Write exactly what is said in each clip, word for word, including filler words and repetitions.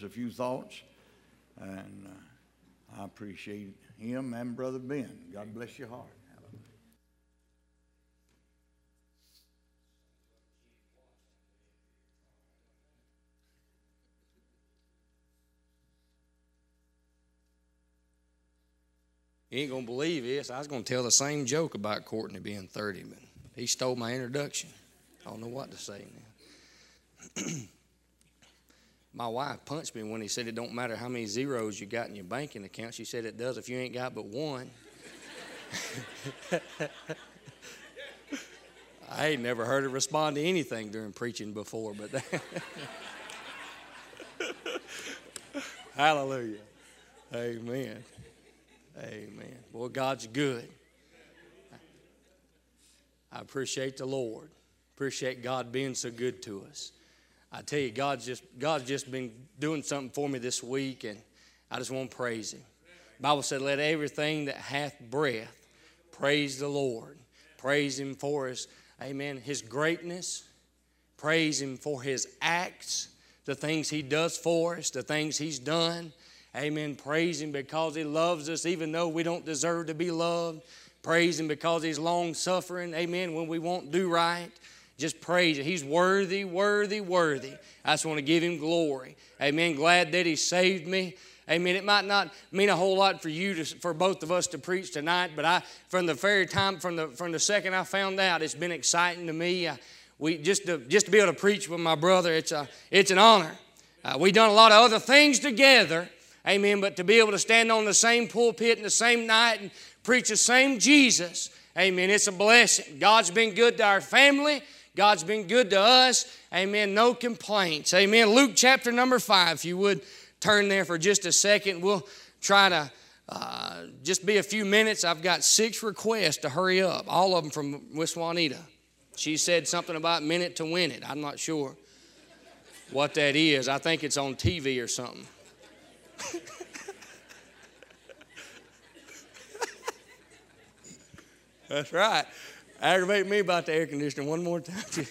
a few thoughts. And uh, I appreciate him and Brother Ben. God bless your heart. You ain't going to believe this. I was going to tell the same joke about Courtney being thirty, but he stole my introduction. I don't know what to say now. My wife punched me when he said it don't matter how many zeros you got in your banking account. She said it does if you ain't got but one. I ain't never heard her respond to anything during preaching before, but hallelujah. Amen. Amen. Boy, God's good. I appreciate the Lord. Appreciate God being so good to us. I tell you, God's just God's just been doing something for me this week, and I just want to praise Him. The Bible said, let everything that hath breath praise the Lord. Praise Him for His, amen, His greatness. Praise Him for His acts, the things He does for us, the things He's done. Amen. Praise Him because He loves us even though we don't deserve to be loved. Praise Him because He's long-suffering. Amen. When we won't do right, just praise Him. He's worthy, worthy, worthy. I just want to give Him glory. Amen. Glad that He saved me. Amen. It might not mean a whole lot for you, to, for both of us to preach tonight, but I, from the very time, from the from the second I found out, it's been exciting to me. I, we just to just to be able to preach with my brother, it's a it's an honor. Uh, we've done a lot of other things together. Amen. But to be able to stand on the same pulpit in the same night and preach the same Jesus, amen, it's a blessing. God's been good to our family. God's been good to us. Amen. No complaints. Amen. Luke chapter number five, if you would turn there for just a second. We'll try to uh, just be a few minutes. I've got six requests to hurry up, all of them from Miss Juanita. She said something about minute to win it. I'm not sure what that is. I think it's on T V or something. That's right. Aggravate me about the air conditioner one more time.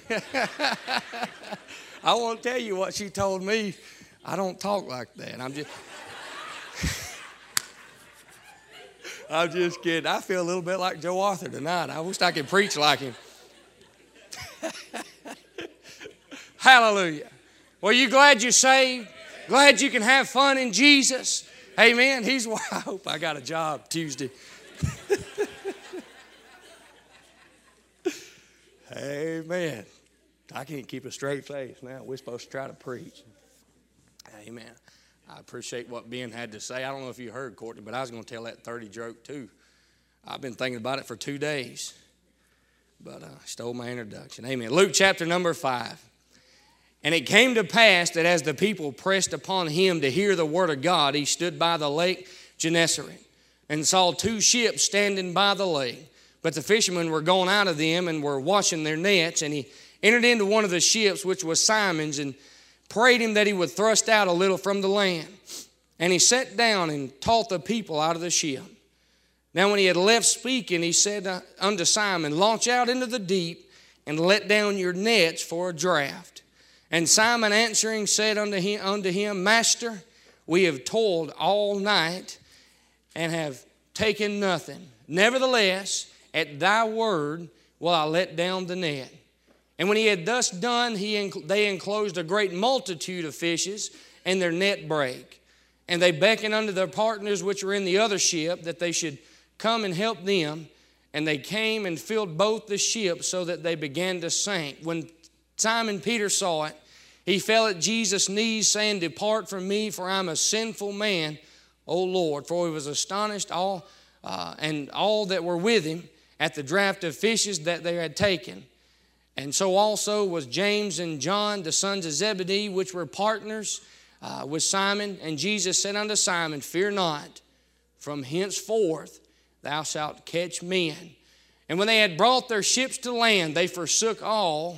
I won't tell you what she told me. I don't talk like that. I'm just I'm just kidding. I feel a little bit like Joe Arthur tonight. I wish I could preach like him. Hallelujah. Well, you glad you're saved? Glad you can have fun in Jesus. Amen. He's why I hope I got a job Tuesday. Amen. I can't keep a straight face now. We're supposed to try to preach. Amen. I appreciate what Ben had to say. I don't know if you heard, Courtney, but I was going to tell that thirty joke too. I've been thinking about it for two days. But I uh, stole my introduction. Amen. Luke chapter number five. And it came to pass that as the people pressed upon him to hear the word of God, he stood by the lake Gennesaret and saw two ships standing by the lake. But the fishermen were gone out of them and were washing their nets. And he entered into one of the ships, which was Simon's, and prayed him that he would thrust out a little from the land. And he sat down and taught the people out of the ship. Now when he had left speaking, he said unto Simon, launch out into the deep and let down your nets for a draught. And Simon answering said unto him, unto him, Master, we have toiled all night and have taken nothing. Nevertheless, at thy word will I let down the net. And when he had thus done, he, they enclosed a great multitude of fishes, and their net brake. And they beckoned unto their partners which were in the other ship, that they should come and help them. And they came and filled both the ships, so that they began to sink. When Simon Peter saw it, he fell at Jesus' knees, saying, Depart from me, for I am a sinful man, O Lord. For he was astonished, all uh, and all that were with him, at the draught of fishes that they had taken. And so also was James and John, the sons of Zebedee, which were partners uh, with Simon. And Jesus said unto Simon, Fear not, from henceforth thou shalt catch men. And when they had brought their ships to land, they forsook all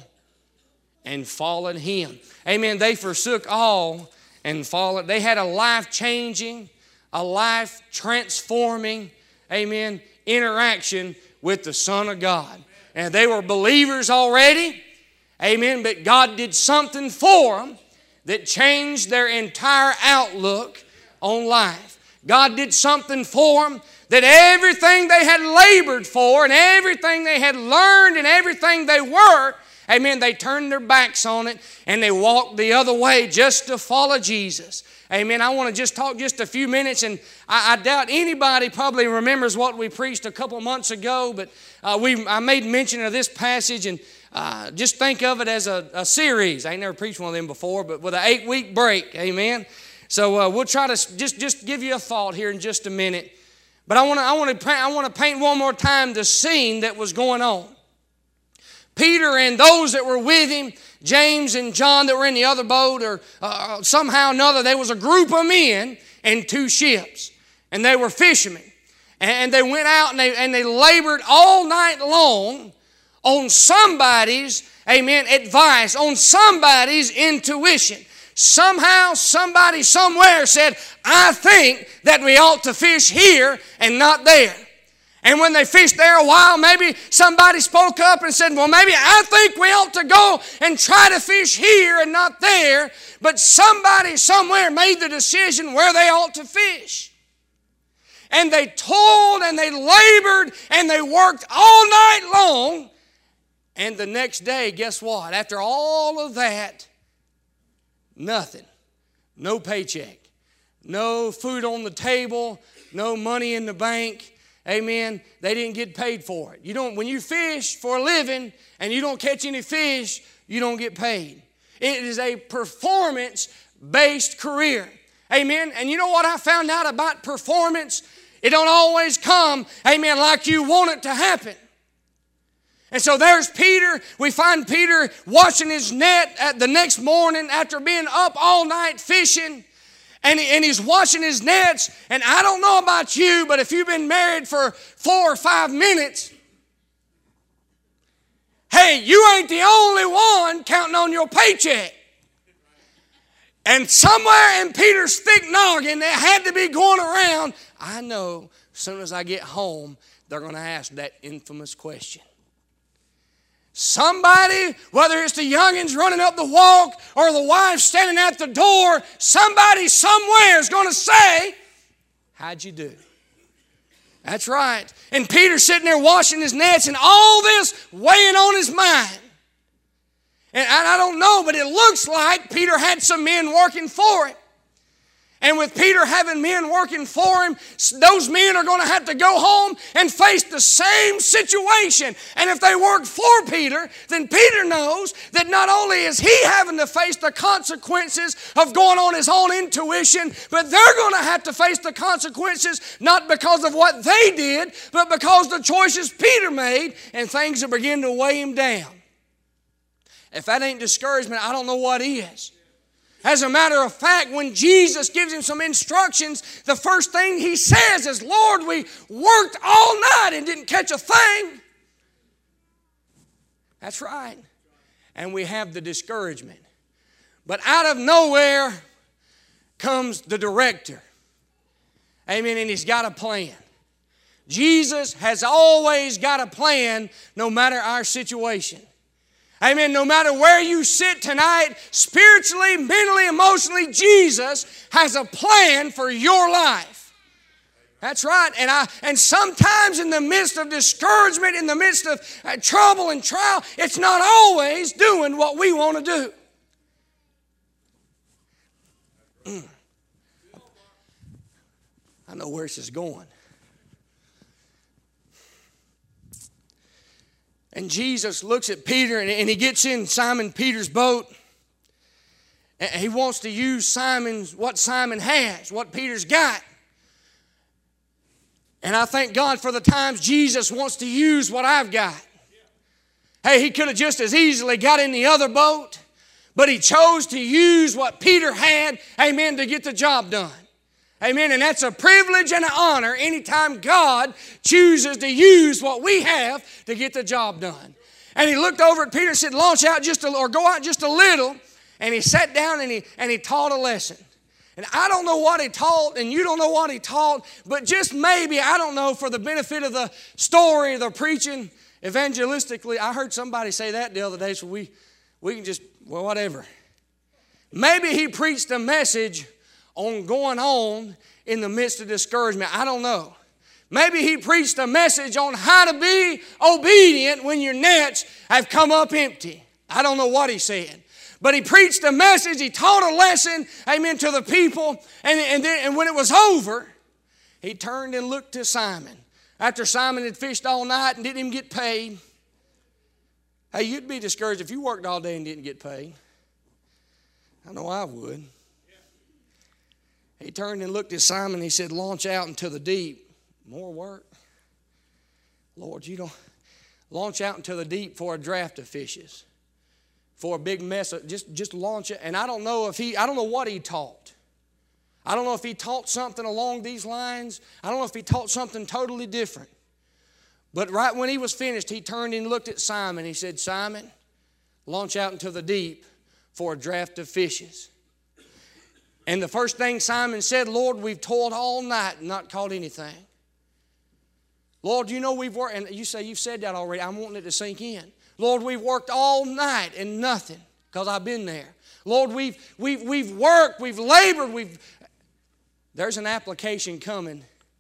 and followed him. Amen. They forsook all and followed. They had a life-changing, a life-transforming, amen, interaction with the Son of God. And they were believers already. Amen. But God did something for them that changed their entire outlook on life. God did something for them that everything they had labored for and everything they had learned and everything they were, amen, they turned their backs on it and they walked the other way just to follow Jesus. Amen. I want to just talk just a few minutes, and I, I doubt anybody probably remembers what we preached a couple months ago, but uh, we I made mention of this passage, and uh, just think of it as a, a series. I ain't never preached one of them before, but with an eight-week break. Amen. So uh, we'll try to just, just give you a thought here in just a minute. But I want to I want to I want to paint one more time the scene that was going on. Peter and those that were with him, James and John that were in the other boat, or uh, somehow or another, there was a group of men in two ships, and they were fishermen. And they went out and they, and they labored all night long on somebody's, amen, advice, on somebody's intuition. Somehow, somebody somewhere said, I think that we ought to fish here and not there. And when they fished there a while, maybe somebody spoke up and said, well, maybe I think we ought to go and try to fish here and not there. But somebody somewhere made the decision where they ought to fish. And they toiled and they labored and they worked all night long. And the next day, guess what? After all of that, nothing. No paycheck. No food on the table. No money in the bank. Amen. They didn't get paid for it. You don't, when you fish for a living and you don't catch any fish, you don't get paid. It is a performance-based career. Amen. And you know what I found out about performance? It don't always come, amen, like you want it to happen. And so there's Peter. We find Peter washing his net at the next morning after being up all night fishing. And, he, and he's washing his nets. And I don't know about you, but if you've been married for four or five minutes, hey, you ain't the only one counting on your paycheck. And somewhere in Peter's thick noggin, there had to be going around, I know as soon as I get home, they're going to ask that infamous question. Somebody, whether it's the youngins running up the walk or the wife standing at the door, somebody somewhere is going to say, how'd you do? That's right. And Peter's sitting there washing his nets and all this weighing on his mind. And I don't know, but it looks like Peter had some men working for him. And with Peter having men working for him, those men are going to have to go home and face the same situation. And if they work for Peter, then Peter knows that not only is he having to face the consequences of going on his own intuition, but they're going to have to face the consequences not because of what they did, but because of the choices Peter made, and things are beginning to weigh him down. If that ain't discouragement, I don't know what is. As a matter of fact, when Jesus gives him some instructions, the first thing he says is, Lord, we worked all night and didn't catch a thing. That's right. And we have the discouragement. But out of nowhere comes the director. Amen. And he's got a plan. Jesus has always got a plan no matter our situation. Amen. No matter where you sit tonight, spiritually, mentally, emotionally, Jesus has a plan for your life. That's right. And I and sometimes in the midst of discouragement, in the midst of uh, trouble and trial, it's not always doing what we want to do. Mm. I know where this is going. And Jesus looks at Peter, and, and he gets in Simon Peter's boat. And he wants to use Simon's, what Simon has, what Peter's got. And I thank God for the times Jesus wants to use what I've got. Hey, he could have just as easily got in the other boat, but he chose to use what Peter had, amen, to get the job done. Amen. And that's a privilege and an honor anytime God chooses to use what we have to get the job done. And he looked over at Peter and said, launch out just a, or go out just a little. And he sat down and he, and he taught a lesson. And I don't know what he taught, and you don't know what he taught, but just maybe, I don't know, for the benefit of the story, the preaching, evangelistically, I heard somebody say that the other day, so we, we can just, well, whatever. Maybe he preached a message on going on in the midst of discouragement. I don't know. Maybe he preached a message on how to be obedient when your nets have come up empty. I don't know what he said. But he preached a message. He taught a lesson, amen, to the people. And, and, then, and when it was over, he turned and looked to Simon. After Simon had fished all night and didn't even get paid. Hey, you'd be discouraged if you worked all day and didn't get paid. I know I would. He turned and looked at Simon. He said, launch out into the deep. More work? Lord, you don't. Launch out into the deep for a draft of fishes. For a big mess of, just, just launch it. And I don't know if he, I don't know what he taught. I don't know if he taught something along these lines. I don't know if he taught something totally different. But right when he was finished, he turned and looked at Simon. He said, Simon, launch out into the deep for a draft of fishes. And the first thing Simon said, Lord, we've toiled all night and not caught anything. Lord, you know we've worked, and you say you've said that already. I'm wanting it to sink in. Lord, we've worked all night and nothing, because I've been there. Lord, we've, we've, we've worked, we've labored, we've... There's an application coming.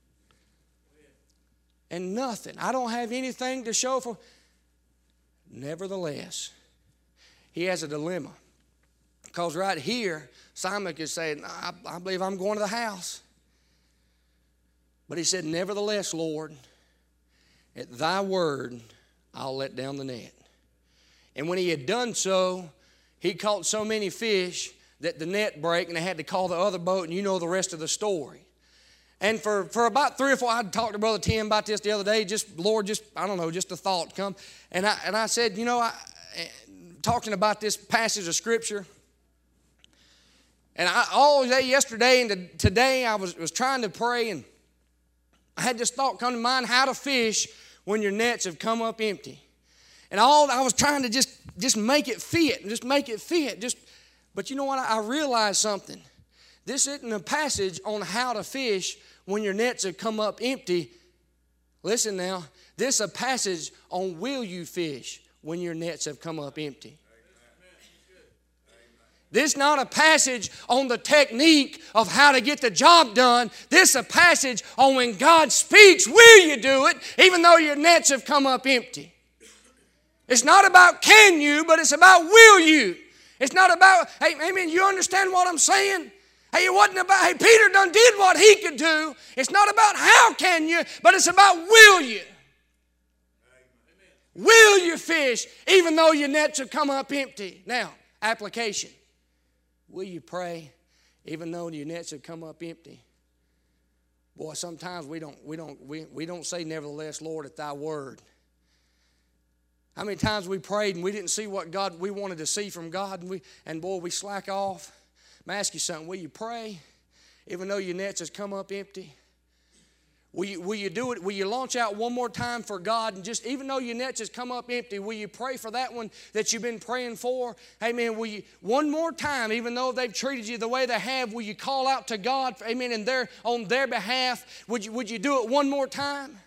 And nothing. I don't have anything to show for... Nevertheless, he has a dilemma. Because right here, Simon could say, I, I believe I'm going to the house. But he said, nevertheless, Lord, at thy word, I'll let down the net. And when he had done so, he caught so many fish that the net broke and they had to call the other boat, and you know the rest of the story. And for, for about three or four, I talked to Brother Tim about this the other day, just, Lord, just, I don't know, just a thought come. And I, and I said, you know, I, talking about this passage of Scripture, and I, all day yesterday and today I was, was trying to pray, and I had this thought come to mind, how to fish when your nets have come up empty. And all I was trying to just, just make it fit, just make it fit. Just, but you know what? I realized something. This isn't a passage on how to fish when your nets have come up empty. Listen now. This is a passage on will you fish when your nets have come up empty. This is not a passage on the technique of how to get the job done. This is a passage on when God speaks, will you do it, even though your nets have come up empty. It's not about can you, but it's about will you. It's not about, hey, amen, you understand what I'm saying? Hey, it wasn't about, hey, Peter done did what he could do. It's not about how can you, but it's about will you. Will you fish even though your nets have come up empty? Now, application. Will you pray even though your nets have come up empty? Boy, sometimes we don't, we don't, we, we don't say nevertheless, Lord, at thy word. How many times we prayed and we didn't see what God we wanted to see from God, and we and boy, we slack off. Let me ask you something. Will you pray even though your nets has come up empty? Will you, will you do it? Will you launch out one more time for God, and just even though your nets has come up empty, will you pray for that one that you've been praying for? Amen. Will you one more time, even though they've treated you the way they have, will you call out to God, amen, and their on their behalf? Would you would you do it one more time?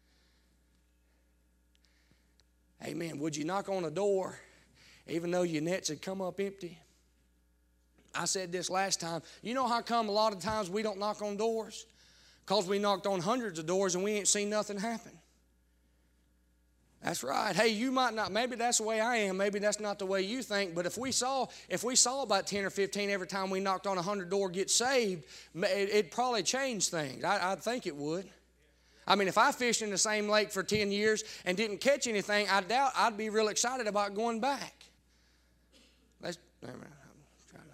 Amen. Would you knock on a door even though your nets had come up empty? I said this last time. You know how come a lot of times we don't knock on doors? Because we knocked on hundreds of doors and we ain't seen nothing happen. That's right. Hey, you might not, maybe that's the way I am. Maybe that's not the way you think. But if we saw, if we saw about ten or fifteen every time we knocked on a hundred door get saved, it, it'd probably change things. I, I think it would. I mean, if I fished in the same lake for ten years and didn't catch anything, I doubt I'd be real excited about going back. Let's, never mind. I'm trying to.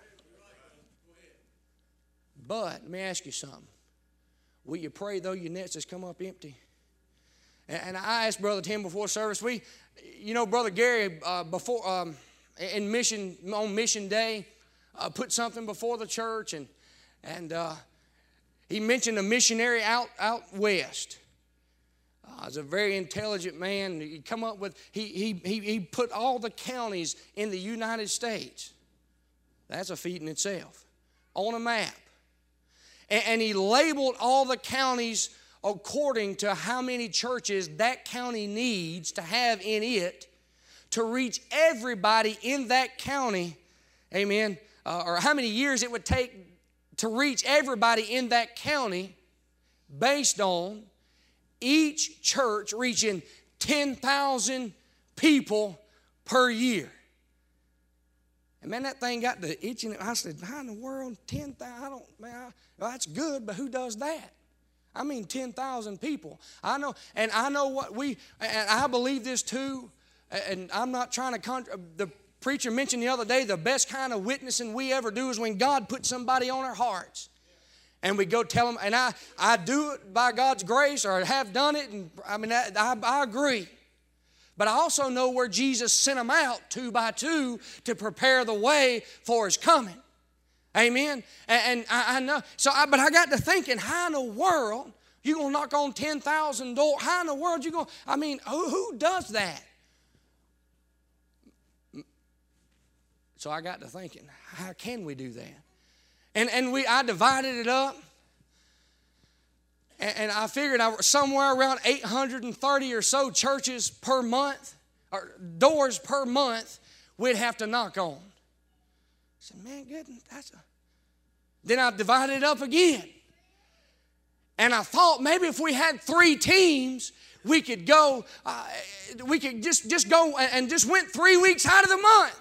But let me ask you something. Will you pray though your nets has come up empty? And, and I asked Brother Tim before service. We, you know, Brother Gary uh, before um, in mission on Mission Day uh, put something before the church, and and uh, he mentioned a missionary out out west. Uh, he's a very intelligent man. He come up with he he he he put all the counties in the United States. That's a feat in itself. On a map. And, and he labeled all the counties according to how many churches that county needs to have in it to reach everybody in that county, amen, uh, or how many years it would take to reach everybody in that county based on each church reaching ten thousand people per year. And man, that thing got the itching. I said, how in the world, ten thousand? I don't, man, I, well, that's good, but who does that? I mean, ten thousand people. I know, and I know what we, and I believe this too, and I'm not trying to, contra- the preacher mentioned the other day, the best kind of witnessing we ever do is when God puts somebody on our hearts. And we go tell them, and I, I do it by God's grace, or have done it, and I mean, I, I, I agree. But I also know where Jesus sent them out two by two to prepare the way for His coming. Amen? And, and I, I know, so I, but I got to thinking, how in the world you going to knock on ten thousand doors? How in the world you going to, I mean, who, who does that? So I got to thinking, how can we do that? And and we I divided it up, and, and I figured I, somewhere around eight hundred thirty or so churches per month, or doors per month, we'd have to knock on. I said, man, goodness, that's a... Then I divided it up again. And I thought maybe if we had three teams, we could go, uh, we could just, just go and just went three weeks out of the month.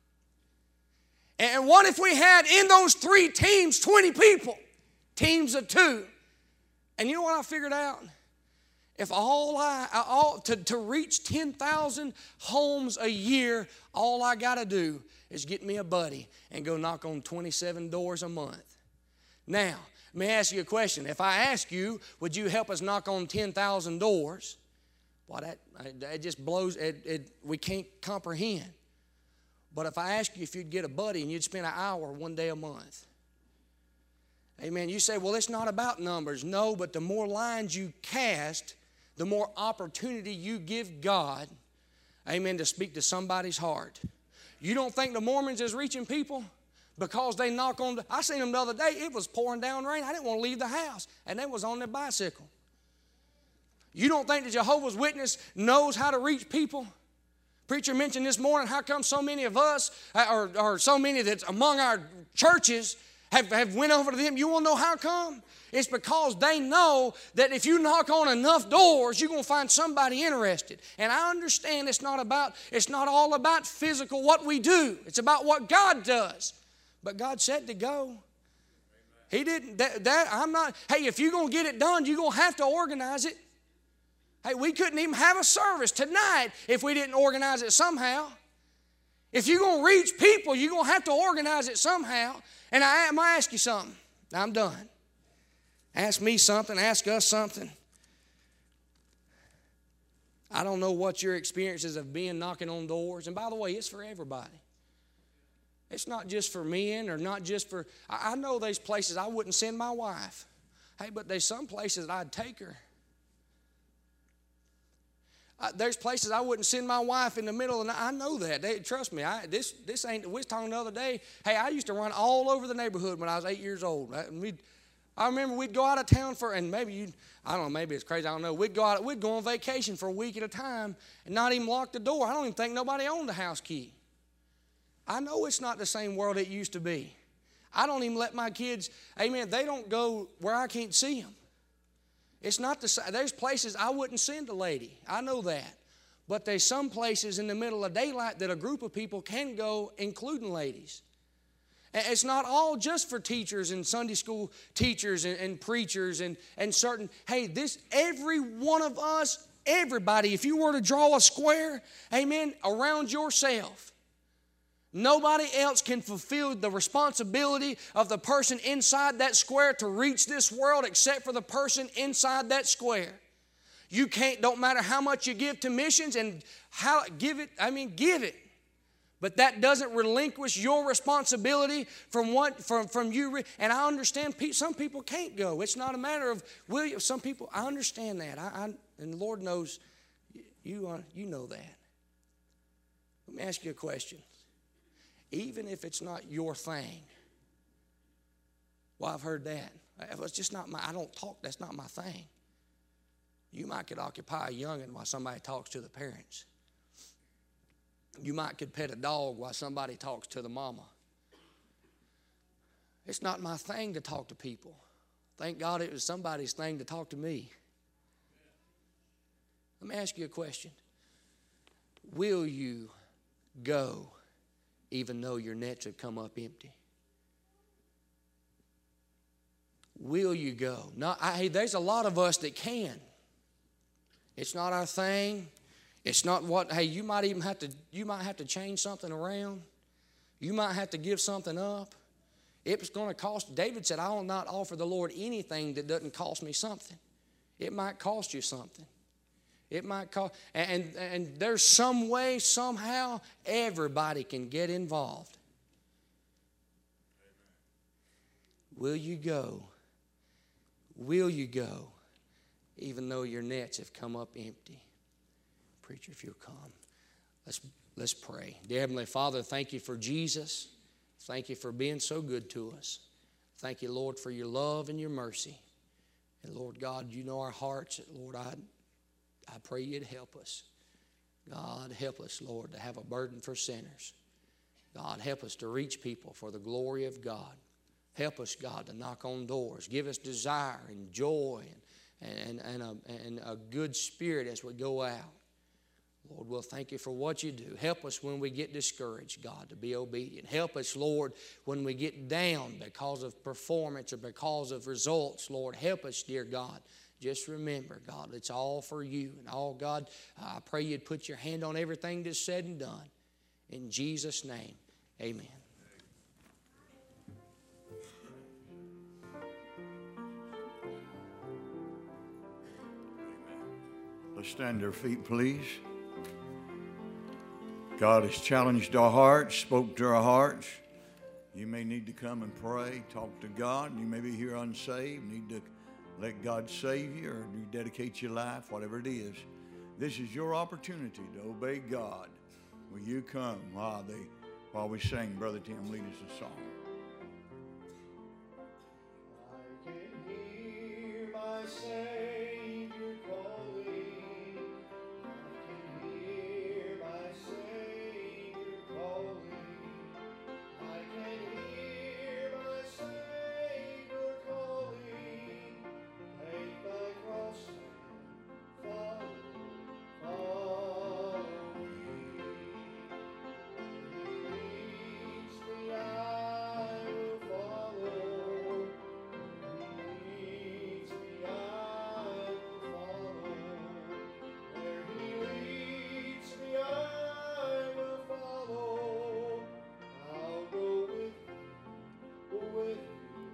And what if we had in those three teams twenty people, teams of two? And you know what I figured out? If all I, all, to, to reach ten thousand homes a year, all I got to do is get me a buddy and go knock on twenty-seven doors a month. Now, let me ask you a question. If I ask you, would you help us knock on ten thousand doors? Well, that, that just blows, it, it, we can't comprehend. But if I ask you if you'd get a buddy and you'd spend an hour one day a month. Amen. You say, well, it's not about numbers. No, but the more lines you cast, the more opportunity you give God, amen, to speak to somebody's heart. You don't think the Mormons is reaching people because they knock on the... I seen them the other day. It was pouring down rain. I didn't want to leave the house, and they was on their bicycle. You don't think the Jehovah's Witness knows how to reach people? Preacher mentioned this morning, how come so many of us, or, or so many that's among our churches, have, have went over to them? You want to know how come? It's because they know that if you knock on enough doors, you're going to find somebody interested. And I understand it's not about, it's not all about physical, what we do. It's about what God does. But God said to go. He didn't, that, that I'm not, hey, if you're going to get it done, you're going to have to organize it. Hey, we couldn't even have a service tonight if we didn't organize it somehow. If you're going to reach people, you're going to have to organize it somehow. And I, I might ask you something. I'm done. Ask me something. Ask us something. I don't know what your experiences of being knocking on doors. And by the way, it's for everybody. It's not just for men or not just for... I, I know there's places I wouldn't send my wife. Hey, but there's some places I'd take her. Uh, there's places I wouldn't send my wife in the middle of the night. I know that. They, trust me. I, this this ain't. We was talking the other day. Hey, I used to run all over the neighborhood when I was eight years old. I, we'd, I remember we'd go out of town for, and maybe you, I don't know, maybe it's crazy. I don't know. We'd go out. We'd go on vacation for a week at a time and not even lock the door. I don't even think nobody owned the house key. I know it's not the same world it used to be. I don't even let my kids. Amen. They don't go where I can't see them. It's not the same. There's places I wouldn't send a lady. I know that. But there's some places in the middle of daylight that a group of people can go, including ladies. And it's not all just for teachers and Sunday school teachers and, and preachers and, and certain. Hey, this, every one of us, everybody, if you were to draw a square, amen, around yourself, nobody else can fulfill the responsibility of the person inside that square to reach this world except for the person inside that square. You can't, don't matter how much you give to missions and how, give it, I mean, give it. But that doesn't relinquish your responsibility from what, from, from you. And I understand some people can't go. It's not a matter of, will you, some people, I understand that. I, I, and the Lord knows, you, uh, you know that. Let me ask you a question. Even if it's not your thing. Well, I've heard that. It's just not my, I don't talk, that's not my thing. You might could occupy a young'un while somebody talks to the parents. You might could pet a dog while somebody talks to the mama. It's not my thing to talk to people. Thank God it was somebody's thing to talk to me. Let me ask you a question. Will you go even though your nets have come up empty? Will you go? Not, I, hey, there's a lot of us that can. It's not our thing. It's not what, hey, you might even have to, you might have to change something around. You might have to give something up. It's going to cost. David said, I will not offer the Lord anything that doesn't cost me something. It might cost you something. It might cost, and, and, and there's some way, somehow, everybody can get involved. Will you go? Will you go, even though your nets have come up empty? Preacher, if you'll come. Let's, let's pray. Dear Heavenly Father, thank you for Jesus. Thank you for being so good to us. Thank you, Lord, for your love and your mercy. And Lord God, you know our hearts. Lord, I, I pray you'd help us. God, help us, Lord, to have a burden for sinners. God, help us to reach people for the glory of God. Help us, God, to knock on doors. Give us desire and joy and, and, and, a, and a good spirit as we go out. Lord, we'll thank you for what you do. Help us when we get discouraged, God, to be obedient. Help us, Lord, when we get down because of performance or because of results. Lord, help us, dear God. Just remember, God, it's all for you. And all, God, I pray you'd put your hand on everything that's said and done. In Jesus' name, amen. Let's stand to our feet, please. God has challenged our hearts, spoke to our hearts. You may need to come and pray, talk to God. You may be here unsaved, need to let God save you, or you dedicate your life, whatever it is. This is your opportunity to obey God. Will you come while, they, while we sing? Brother Tim, lead us a song. I can hear my Savior calling. I can hear my Savior calling. I can hear my Savior calling. Take thy cross and follow, follow me. He leads me, I will follow. He leads me, I will follow. Where he leads me, I will follow. I'll go with him, with him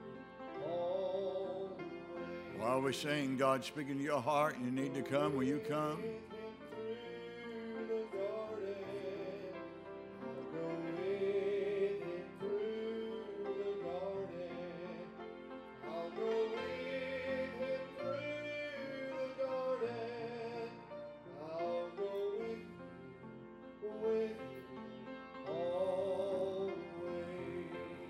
all the way. While we sing, God's speaking to your heart, and you need to come. Will you come? With him through the garden. I'll go with him through the garden. I'll go with him through the garden. I'll go with him, with him all the way.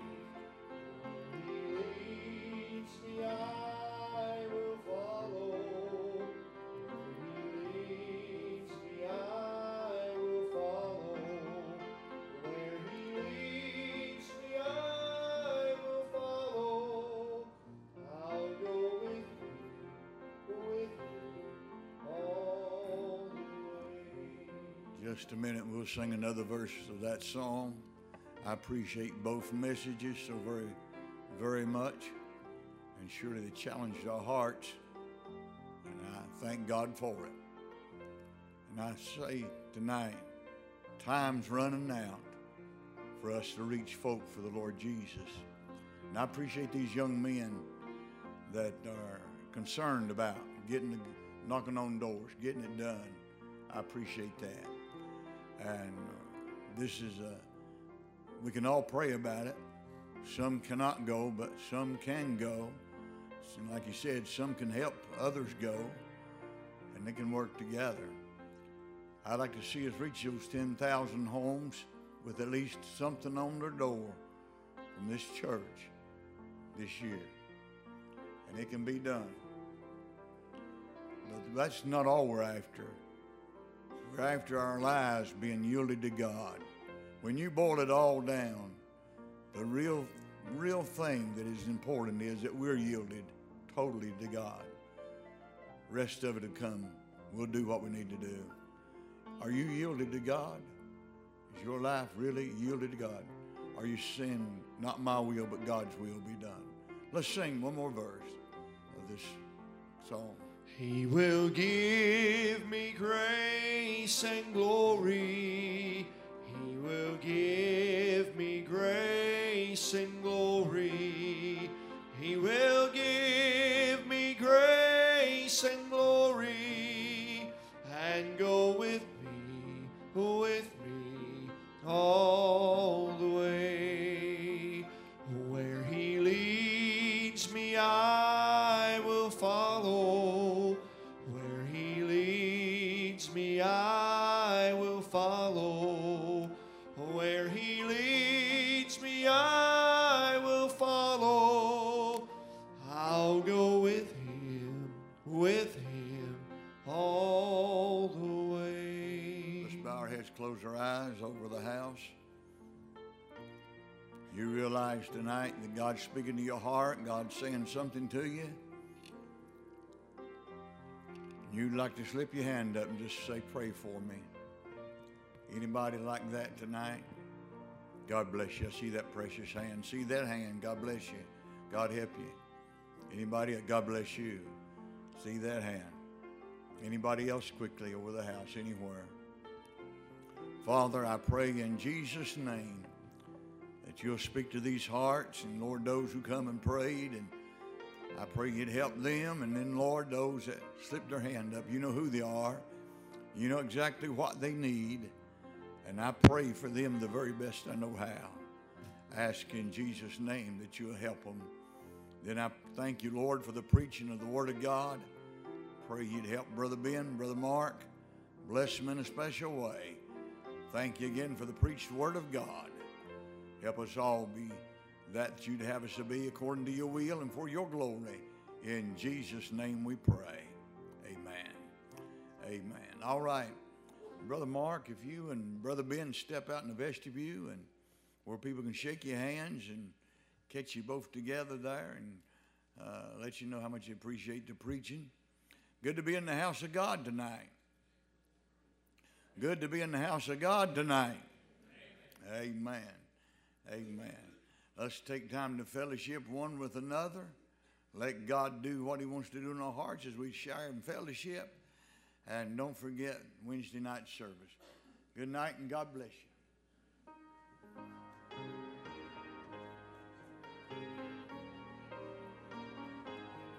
Where he leads me, I will follow. Where he leads me, I will follow. Where he leads me, I will follow. I'll go with him, with him all the way. Just a minute, we'll sing another verse of that song. I appreciate both messages so very, very much. And surely they challenged our hearts. And I thank God for it. And I say tonight, time's running out for us to reach folk for the Lord Jesus. And I appreciate these young men that are concerned about getting the, knocking on doors, getting it done. I appreciate that. And uh, this is a, we can all pray about it. Some cannot go, but some can go. And like you said, some can help others go, and they can work together. I'd like to see us reach those ten thousand homes with at least something on their door from this church this year. And it can be done. But that's not all we're after. We're after our lives being yielded to God. When you boil it all down, the real real thing that is important is that we're yielded totally to God. Rest of it will come. We'll do what we need to do. Are you yielded to God? Is your life really yielded to God? Are you saying, not my will, but God's will be done? Let's sing one more verse of this song. He will give me grace and glory. He will give me grace and glory. He will give me grace and glory, and go with me, with me all the way. Where he leads me, I will follow. Where he leads me, I will follow. Where he leads me, I will follow. I'll go with him, with him all the way. Let's bow our heads, close our eyes over the house. You realize tonight that God's speaking to your heart, God's saying something to you. You'd like to slip your hand up and just say, pray for me. Anybody like that tonight? God bless you. I see that precious hand. See that hand. God bless you. God help you. Anybody? God bless you. See that hand. Anybody else quickly over the house, anywhere? Father, I pray in Jesus' name that you'll speak to these hearts, and Lord, those who come and prayed, and I pray you'd help them, and then Lord, those that slipped their hand up, you know who they are. You know exactly what they need, and I pray for them the very best I know how. Ask in Jesus' name that you'll help them. Then I thank you, Lord, for the preaching of the Word of God. Pray you'd help Brother Ben, Brother Mark. Bless them in a special way. Thank you again for the preached Word of God. Help us all be that you'd have us to be according to your will and for your glory. In Jesus' name we pray. Amen. Amen. All right. Brother Mark, if you and Brother Ben step out in the vestibule and where people can shake your hands and catch you both together there and uh, let you know how much you appreciate the preaching. Good to be in the house of God tonight. Good to be in the house of God tonight. Amen. Amen. Let's take time to fellowship one with another. Let God do what he wants to do in our hearts as we share in fellowship. And don't forget Wednesday night service. Good night and God bless you.